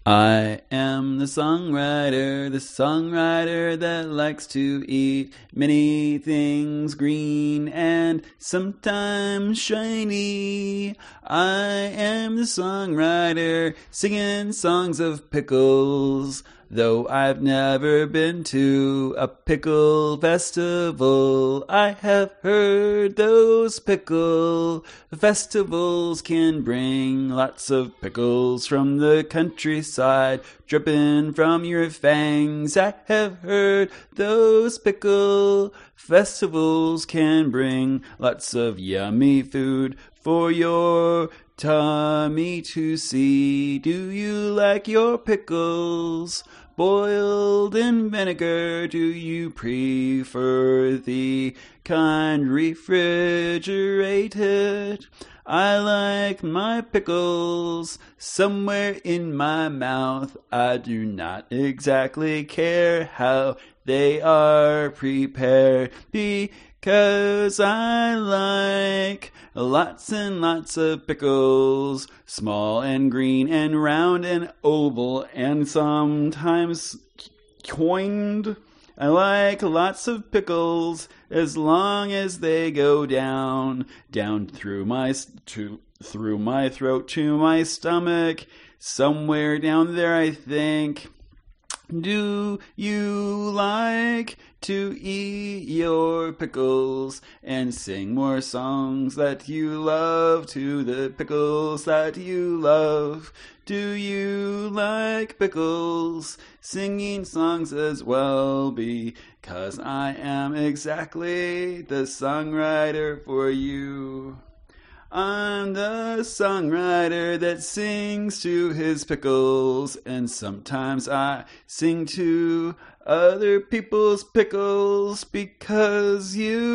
I am the songwriter that likes to eat many things green and sometimes shiny. I am the songwriter singing songs of pickles, though I've never been to a pickle festival. I have heard those pickle festivals can bring lots of pickles from the countryside, dripping from your fangs. I have heard those pickle festivals can bring lots of yummy food for your tummy to see. Do you like your pickles boiled in vinegar? Do you prefer the kind refrigerated? I like my pickles somewhere in my mouth. I do not exactly care how they are prepared, because I like lots and lots of pickles, small and green and round and oval and sometimes coined. I like lots of pickles as long as they go down through my throat to my stomach, somewhere down there, I think. Do you like to eat your pickles and sing more songs that you love to the pickles that you love? Do you like pickles singing songs as well? Because I am exactly the songwriter for you. I'm the songwriter that sings to his pickles, and sometimes I sing to other people's pickles, because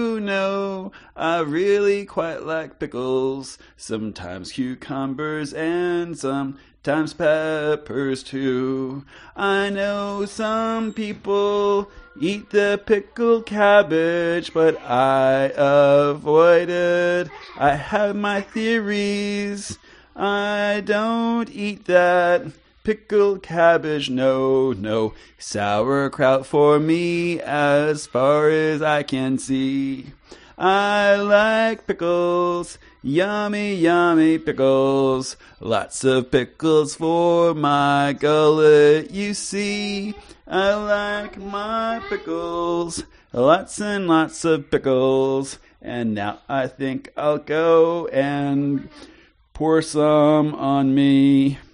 I really quite like pickles, sometimes cucumbers and sometimes peppers too. I know some people eat the pickled cabbage, but I avoid it. I have my theories. I don't eat that pickled cabbage, no. Sauerkraut for me as far as I can see. I like pickles, yummy, yummy pickles. Lots of pickles for my gullet, you see. I like my pickles, lots and lots of pickles. And now I think I'll go and pour some on me.